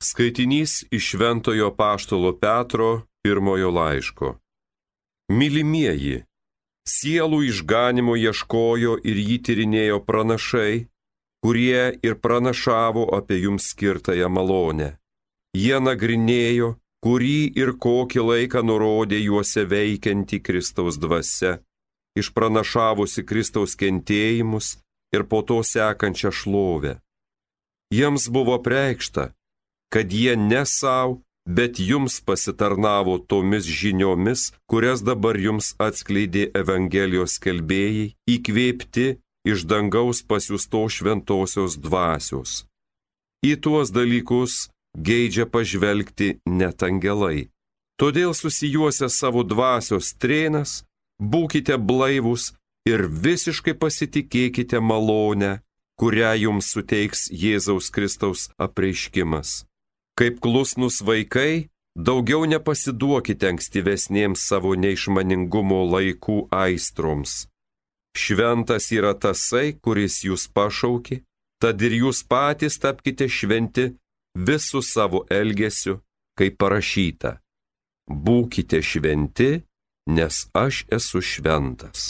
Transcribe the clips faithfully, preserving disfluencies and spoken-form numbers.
Skaitinys iš Šventojo Apaštalo Petro pirmojo laiško. Mylimieji, sielų išganimo ieškojo ir jį tyrinėjo pranašai, kurie ir pranašavo apie jums skirtąją malonę. Jie nagrinėjo, kurį ir kokį laiką nurodė juose veikianti Kristaus dvasia, išpranašavusi Kristaus kentėjimus ir po to sekančią šlovę. Jiems buvo preikšta, kad jie ne savo, bet jums pasitarnavo tomis žiniomis, kurias dabar jums atskleidė Evangelijos skelbėjai, įkvėpti iš dangaus pasiųsto šventosios dvasios. Į tuos dalykus geidžia pažvelgti net angelai. Todėl susijuosę savo dvasios trėnas, būkite blaivūs ir visiškai pasitikėkite malonę, kurią jums suteiks Jėzaus Kristaus apreiškimas. Kaip klusnus vaikai, daugiau nepasiduokite ankstyvesnėms savo neišmaningumo laikų aistroms. Šventas yra tasai, kuris jūs pašaukė, tad ir jūs patys tapkite šventi visų savo elgesiu, kaip parašyta. Būkite šventi, nes aš esu šventas.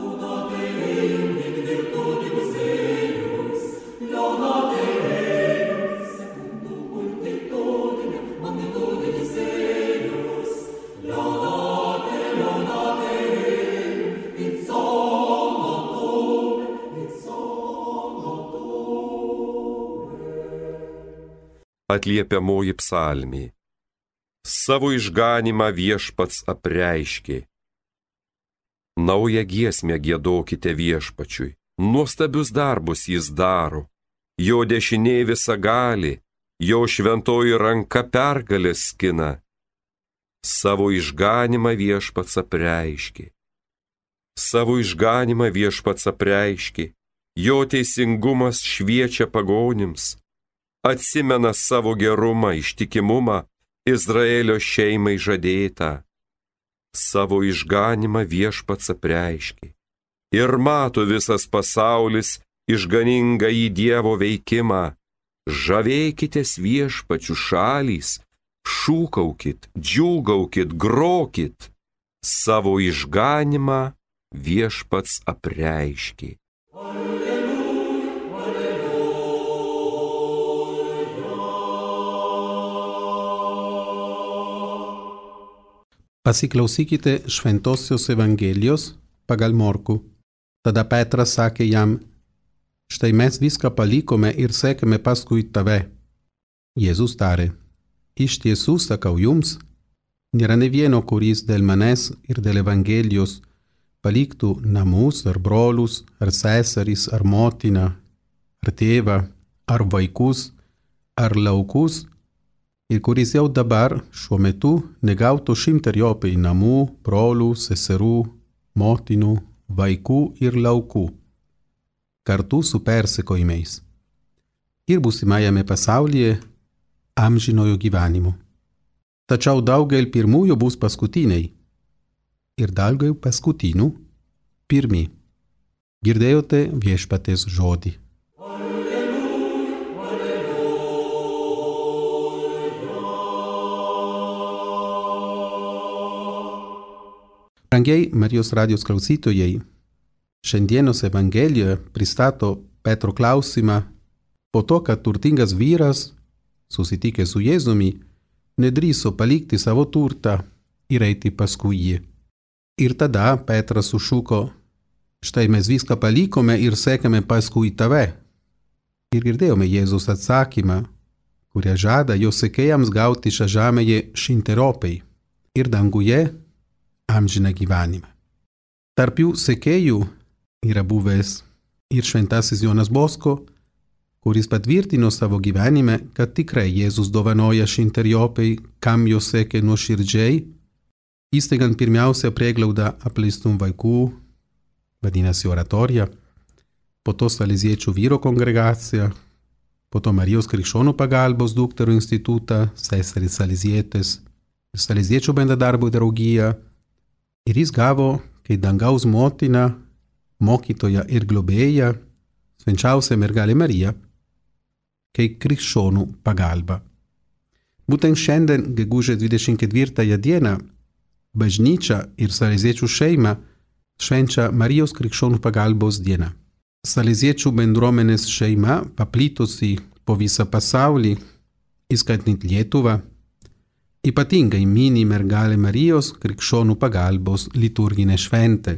Atliepiamoji psalmė. Savo išganimą viešpats apreiškė. Naują giesmę giedokite viešpačiui, nuostabius darbus jis daro. Jo dešinė visagali, jo šventoji ranka pergalės skina. Savo išganimą viešpats apreiškė. Savo išganimą viešpats apreiškė, jo teisingumas šviečia pagonims. Atsimena savo gerumą, ištikimumą Izraelio šeimai žadėtą. Savo išganimą viešpats apreiškė. Ir mato visas pasaulis išganingą į Dievo veikimą. Žavėkitės viešpačių šalys, šūkaukit, džiūgaukit, grokit. Savo išganimą viešpats apreiškė. Pasiklausykite Šventosios Evangelijos pagal Morkų. Tada Petras sakė jam, štai mes viską palikome ir sekame paskui tave. Jėzus tarė, iš tiesų sakau jums, nėra ne vieno, kuris dėl manęs ir dėl Evangelijos paliktų namus ar brolius, ar seserys, ar motiną, ar tėvą, ar vaikus, ar laukus, ir kuris jau dabar, šiuo metu, negautų šimteriopai namų, brolių, seserų, motinų, vaikų ir laukų, kartu su persekiojimais. Ir būsimajame pasaulyje amžinojo gyvenimo. Tačiau daugel pirmųjų bus paskutiniai, ir daugel paskutinių pirmi. Girdėjote viešpaties žodį. Brangiai Marijos radijos klausytojai, šiandienos Evangelijoje pristato Petro klausimą po to, kad turtingas vyras, susitikęs su Jėzumi, nedrįso palikti savo turtą ir eiti paskui jį. Ir tada Petras sušuko, štai mes viską palikome ir sekame paskui tave. Ir girdėjome Jėzus atsakymą, kurią žada jo sekėjams gauti šią žemėje šimteriopai ir danguje amžiną gyvenimą. Tarp jų sekėjų yra buvęs ir šventasis Jonas Bosko, kuris patvirtino savo gyvenime, kad tikrai Jėzus dovanoja šimteriopai, kam jo sekė nuoširdžiai, įsteigant pirmiausia prieglaudą apleistų vaikų, vadinasi oratorija, po to Saleziečių vyro kongregacija, po to Marijos Krikščionių pagalbos dukterų institutą, seserys Salezietės ir Saleziečių bendradarbių draugiją. Ir jis gavo, kai dangaus motina, mokytoja ir globėja, švenčiausia mergelė Marija, kai krikščionių pagalba. Būtent šiandien, gegužės dvidešimt ketvirtąją dieną, bažnyčia ir saleziečių šeima švenčia Marijos Krikščionių pagalbos dieną. Saleziečių bendruomenės šeima, paplitusi po visą pasaulį, įskaitant Lietuvą, ypatingai mini mergelę Marijos Krikščionių pagalbos liturginę šventę.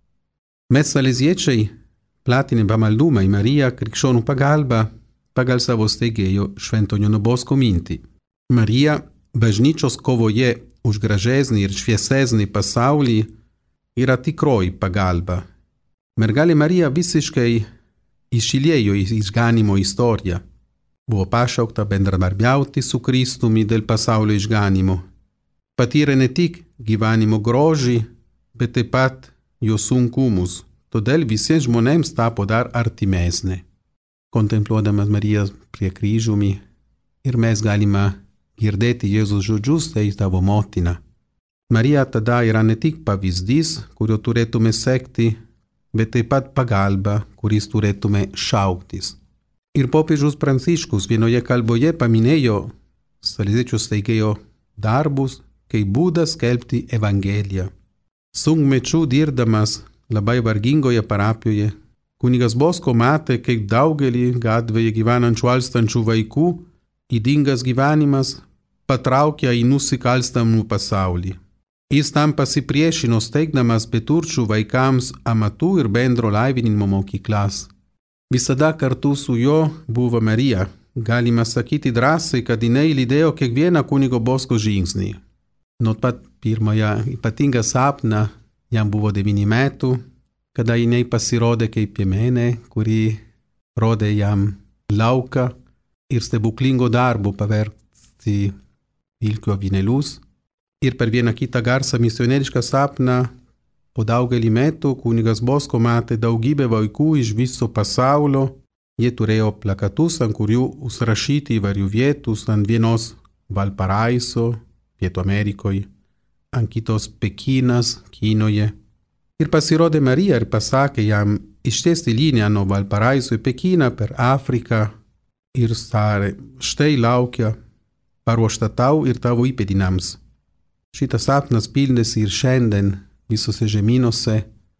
Mes saleziečiai platinam pamaldumą į Mariją Krikščionių pagalbą pagal savo steigėjo Švento Jono Bosko mintį. Marija bažnyčios kovoje už gražesnį ir šviesesnį pasaulį yra tikroji pagalba. Mergelė Marija visiškai išsiliejo į išganimo istoriją. Buvo pašaukta bendradarbiauti su Kristumi dėl pasaulio išganimo. Patyrė ne tik gyvenimo grožį, bet taip pat jo sunkumus. Todėl visiems žmonėms tapo dar artimesnė. Kontempluodamas Mariją prie kryžiumi ir mes galime girdėti Jėzus žodžius, tai tavo motina. Marija tada yra ne tik pavyzdys, kurio turėtume sekti, bet taip pat pagalba, kuris turėtume šauktis. Ir popiežius Pranciškus vienoje kalboje paminėjo saleziečių steigėjo darbus kaip būdą skelbti Evangeliją. Sunkmečiu dirbdamas labai vargingoje parapijoje, kunigas Bosko matė, kaip daugelį gatvėje gyvenančių alstančių vaikų ydingas gyvenimas patraukia į nusikalstamų pasaulį. Jis tam pasipriešino steigdamas beturčių vaikams amatų ir bendro laivinimo mokyklas. Visada kartu su juo buvo Marija. Galima sakyti drąsiai, kad jinai lydėjo kiekvieną kunigo Bosko žingsnį. Nuo pat pirmąją ypatingą sapną jam buvo devyni metų, kada jinai pasirodė kaip piemenė, kuri rodė jam lauką ir stebuklingo darbo paversti vilkio avinėlius. Ir per vieną kitą garsą misionierišką sapną po daugelį metų kunigas Bosko matė daugybę vaikų iš viso pasaulio. Jie turėjo plakatus, ant kurių užrašyti įvairių vietų, ant vienos Valparaiso, Pietų Amerikoje, ant kitos Pekinas, Kinoje. Ir pasirodė Marija ir pasakė jam ištiesti liniją nuo Valparaiso į Pekiną per Afriką ir tarė, štai laukia paruošta tau ir tavo įpėdiniams. Šitas sapnas pildėsi ir šiandien visose žemynuose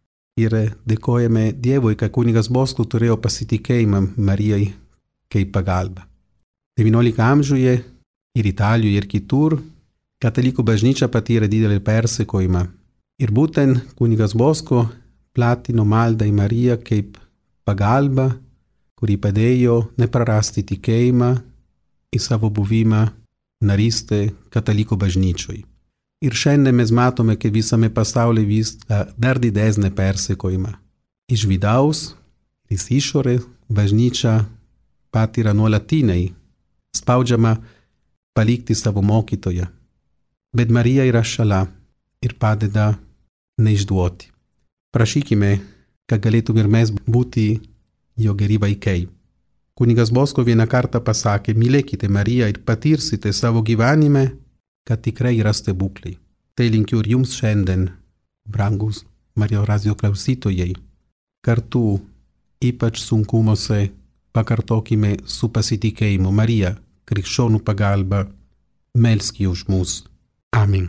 ir dėkojame Dievui, kad kunigas Bosko turėjo pasitikėjimą Marijai kaip pagalba. devynioliktam amžiuje ir Italijoje ir kitur katalikų bažnyčia patyrė didelį persekiojimą. Ir būtent kunigas Bosko platino maldą į Mariją kaip pagalba, kuri padėjo neprarasti tikėjimą į savo buvimą narystę katalikų bažnyčioj. Ir šiandien mes matome, kad visame pasaulyje vyksta dar didesnė persekiojimą. Iš vidaus ir iš išorės bažnyčia patiria nuolatinai, spaudžiama palikti savo mokytoją. Bet Marija yra šalia ir padeda neišduoti. Prašykime, kad galėtume ir mes būti jo geri vaikai. Kunigas Bosko vieną kartą pasakė, mylėkite Mariją ir patirsite savo gyvenime, kad tikrai yra stebuklai. Tai linkiu ir jums šiandien, brangus Marijos radijo klausytojai. Kartu, ypač sunkumuose, pakartokime su pasitikėjimu Marija, Krikščionių pagalba, melski už mus. Amen.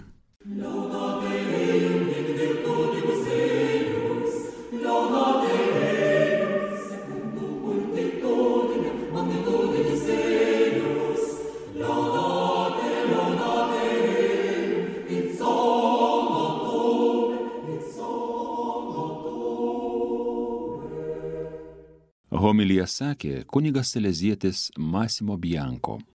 Homiliją sakė kunigas salezietis Massimo Bianco.